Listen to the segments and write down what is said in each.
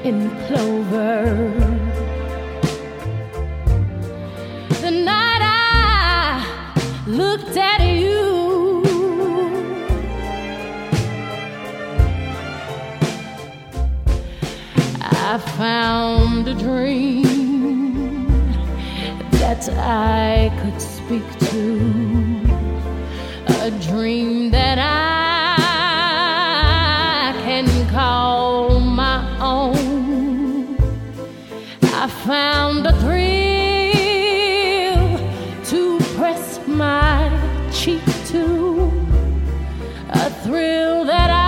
in clover. The night I looked at you, I found a dream that I could speak to, a dream that I can call my own. I found a thrill to press my cheek to, a thrill that I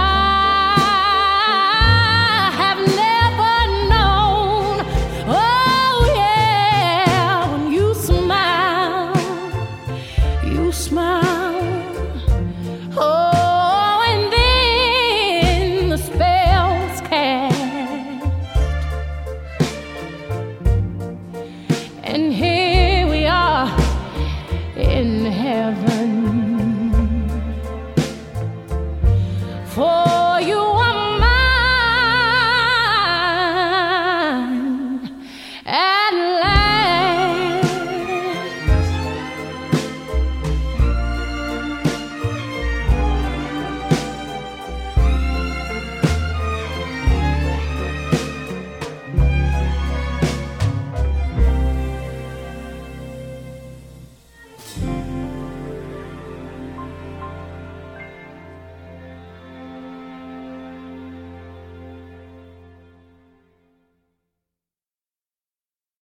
have never known. Oh yeah, when you smile, you smile. Oh, and then the spell's cast, and here we are in heaven.